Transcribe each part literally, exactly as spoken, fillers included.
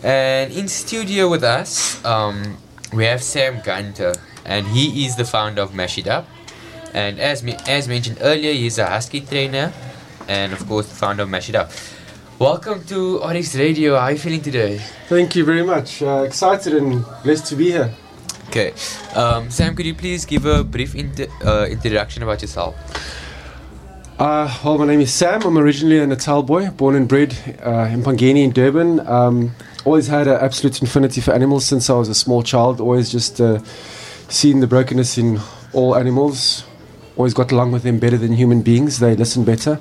And in studio with us, um, we have Sam Gunter, and he is the founder of Mash It Up. And as me- as mentioned earlier, he's a husky trainer, and of course, the founder of Mash It Up. Welcome to R X Radio. How are you feeling today? Thank you very much. Uh, excited and blessed to be here. Okay, um, Sam, could you please give a brief inter- uh, introduction about yourself? Uh, well, my name is Sam. I'm originally a Natal boy, born and bred uh, in Pangeni in Durban. Um, always had an absolute infinity for animals since I was a small child. Always just uh, seen the brokenness in all animals. Always got along with them better than human beings. They listen better.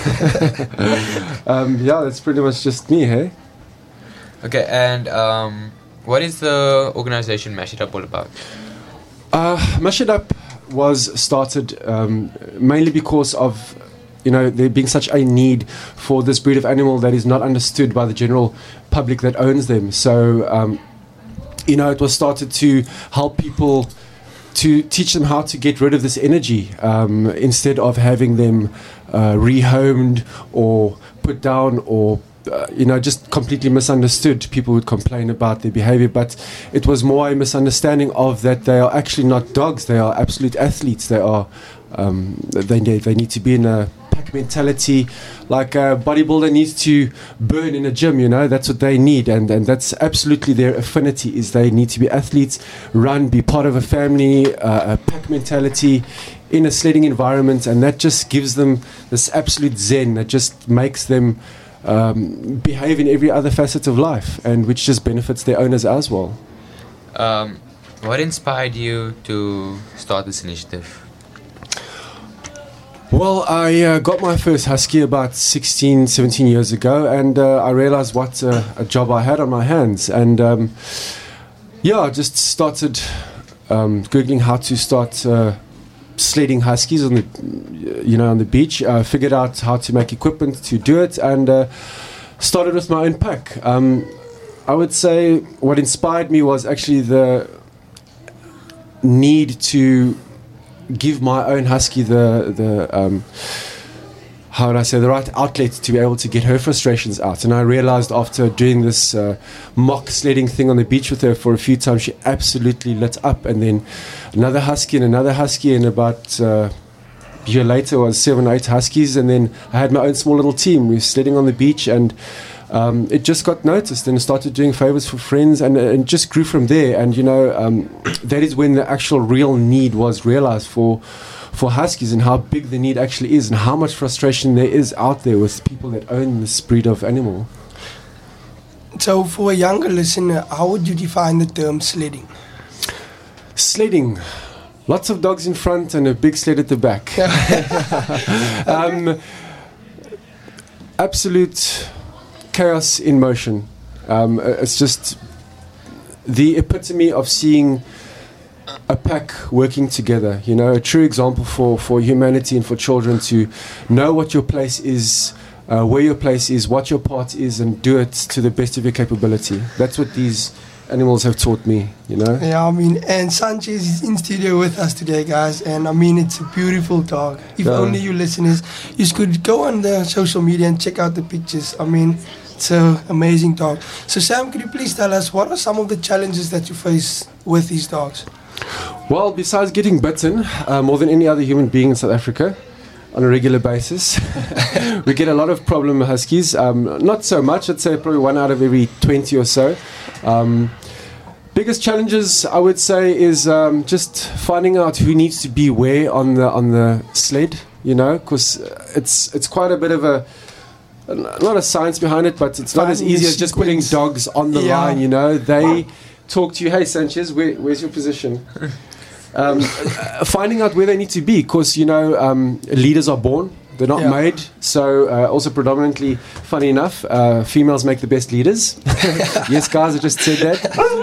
um, yeah, that's pretty much just me, hey? Okay, and um, what is the organization Mash It Up all about? Uh, Mash It Up was started um, mainly because of, you know, there being such a need for this breed of animal that is not understood by the general public that owns them. So, um, you know, it was started to help people, to teach them how to get rid of this energy um, instead of having them uh, rehomed or put down or Uh, you know, just completely misunderstood. People would complain about their behavior, but it was more a misunderstanding of that they are actually not dogs. They are absolute athletes. They are, um, they need, they need to be in a pack mentality, like a bodybuilder needs to burn in a gym. You know, that's what they need, and and that's absolutely their affinity. Is they need to be athletes, run, be part of a family, uh, a pack mentality in a sledding environment, and that just gives them this absolute zen. That just makes them Um, behave in every other facet of life, and which just benefits their owners as well. Um, what inspired you to start this initiative? Well, I uh, got my first husky about sixteen, seventeen years ago, and uh, I realized what uh, a job I had on my hands. And um, yeah, I just started um, Googling how to start uh, sledding huskies on the, you know, on the beach. I uh, figured out how to make equipment to do it, and uh, started with my own pack. Um, I would say what inspired me was actually the need to give my own husky the the um, how would I say the right outlet to be able to get her frustrations out. And I realized after doing this uh, mock sledding thing on the beach with her for a few times, she absolutely lit up. And then another husky and another husky, and about uh, a year later was seven or eight huskies. And then I had my own small little team. We were sledding on the beach, and um, it just got noticed, and I started doing favors for friends, and it uh, just grew from there. And you know, um, that is when the actual real need was realized for for huskies, and how big the need actually is, and how much frustration there is out there with people that own this breed of animal. So for a younger listener, how would you define the term sledding? Sledding. Lots of dogs in front and a big sled at the back. um, absolute chaos in motion. Um, it's just the epitome of seeing a pack working together, you know, a true example for, for humanity and for children to know what your place is, uh, where your place is, what your part is, and do it to the best of your capability. That's what these animals have taught me, you know. Yeah, I mean, and Sanchez is in studio with us today, guys, and I mean, it's a beautiful dog. If yeah. only you listeners, you could go on the social media and check out the pictures. I mean, it's an amazing dog. So Sam, could you please tell us what are some of the challenges that you face with these dogs? Well, besides getting bitten uh, more than any other human being in South Africa on a regular basis, we get a lot of problem huskies. Um, not so much, I'd say probably one out of every twenty or so. Um, biggest challenges, I would say, is um, just finding out who needs to be where on the on the sled. You know, because it's it's quite a bit of a not a science behind it, but it's not as easy as just putting dogs on the yeah. line. You know, they talk to you. Hey, Sanchez, where, where's your position? Um, finding out where they need to be, because you know um, leaders are born, they're not yeah. made. So uh, also predominantly, funny enough, uh, females make the best leaders. Yes, guys, I just said that.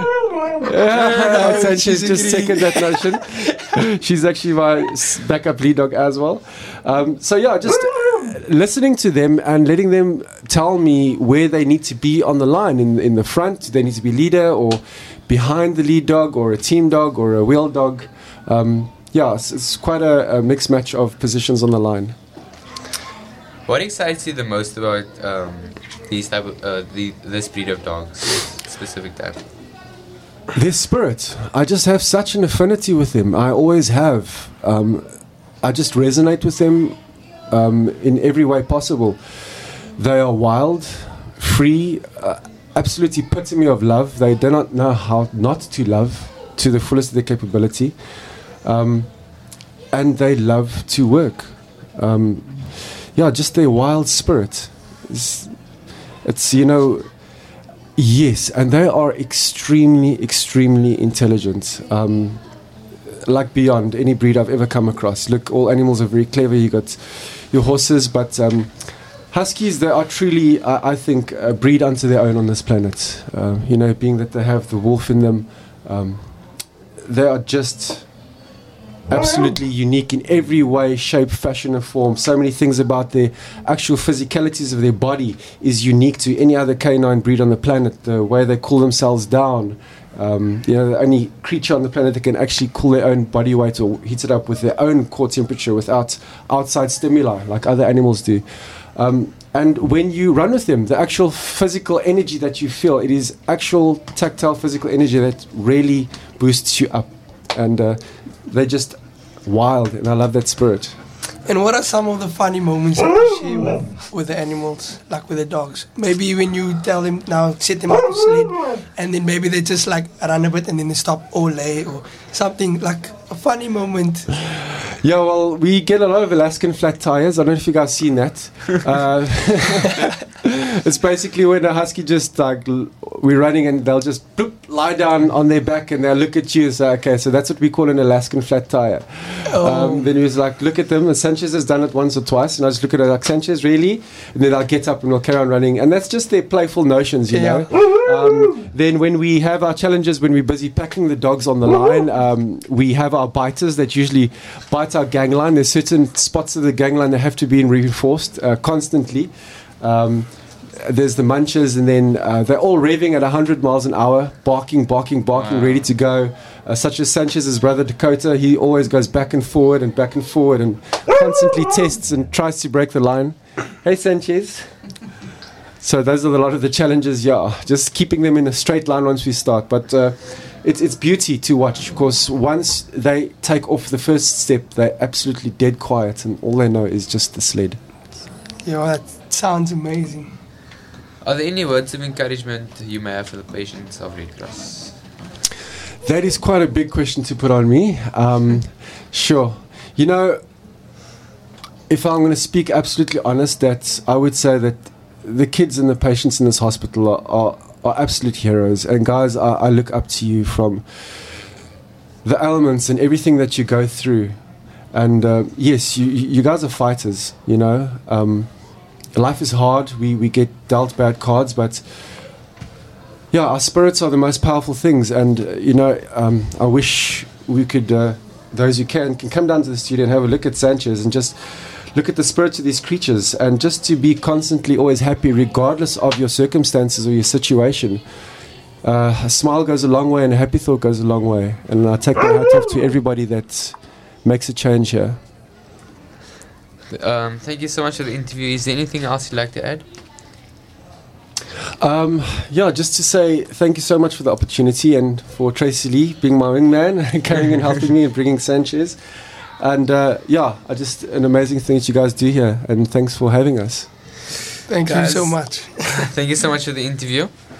uh, Sanchez just second that notion. She's actually my backup lead dog as well. Um, so yeah, just listening to them and letting them tell me where they need to be on the line. In in the front, they need to be leader, or behind the lead dog, or a team dog, or a wheel dog. Um, yeah, it's, it's quite a, a mixed match of positions on the line. What excites you the most about um, these type of uh, the, this breed of dogs? specific type? Their spirit. I just have such an affinity with them. I always have. Um, I just resonate with them um, in every way possible. They are wild, free, uh, absolute epitome of love. They do not know how not to love to the fullest of their capability. Um, and they love to work. Um, yeah, just their wild spirit. It's, it's, you know, yes, and they are extremely, extremely intelligent. Um, like beyond any breed I've ever come across. Look, all animals are very clever. You got your horses, but um, huskies, they are truly, I, I think, a breed unto their own on this planet. Uh, you know, being that they have the wolf in them, um, they are just absolutely unique in every way, shape, fashion, and form. So many things about their actual physicalities of their body is unique to any other canine breed on the planet. The way they cool themselves down. Um, you know, the only creature on the planet that can actually cool their own body weight or heat it up with their own core temperature without outside stimuli like other animals do. Um, and when you run with them, the actual physical energy that you feel, it is actual tactile physical energy that really boosts you up. And uh, they're just wild, and I love that spirit. And what are some of the funny moments that you share with, with the animals, like with the dogs? Maybe when you tell them, now set them up to sled, and then maybe they just like run a bit and then they stop or lay or something, like a funny moment. Yeah, well, we get a lot of Alaskan flat tires. I don't know if you guys seen that. Uh, it's basically when a husky just like l- we're running and they'll just bloop, lie down on their back and they'll look at you and say, okay, so that's what we call an Alaskan flat tire. Oh. Um, then he was like, look at them. And Sanchez has done it once or twice, and I just look at her like, Sanchez, really? And then I'll get up and we'll carry on running. And that's just their playful notions, you Yeah. know. Um, then when we have our challenges, when we're busy packing the dogs on the line, um, we have our biters that usually bite our gangline. There's certain spots of the gangline that have to be reinforced uh, constantly. Um, there's the munchers, and then uh, they're all revving at one hundred miles an hour, barking, barking, barking, Wow. ready to go. Uh, such as Sanchez's brother Dakota, he always goes back and forward and back and forward and constantly tests and tries to break the line. Hey, Sanchez. So those are a lot of the challenges, yeah. Just keeping them in a straight line once we start. But uh, it's, it's beauty to watch, because once they take off the first step, they're absolutely dead quiet, and all they know is just the sled. Yeah, that sounds amazing. Are there any words of encouragement you may have for the patients of Red Cross? That is quite a big question to put on me. Um, sure. You know, if I'm going to speak absolutely honest, that I would say that the kids and the patients in this hospital are, are, are absolute heroes. And guys, I, I look up to you from the elements and everything that you go through. And uh, yes, you, you guys are fighters, you know. Um, life is hard. We, we get dealt bad cards, but yeah, our spirits are the most powerful things. And, uh, you know, um, I wish we could, uh, those who can, can come down to the studio and have a look at Sanchez and just look at the spirits of these creatures, and just to be constantly always happy regardless of your circumstances or your situation. Uh, a smile goes a long way, and a happy thought goes a long way. And I take my hat off to everybody that makes a change here. Um, thank you so much for the interview. Is there anything else you'd like to add? Um, yeah, just to say thank you so much for the opportunity, and for Tracy Lee being my wingman, carrying and helping me and bringing Sanchez. And uh, yeah, I just an amazing thing that you guys do here, and thanks for having us. Thank Guys. you so much. Thank you so much for the interview.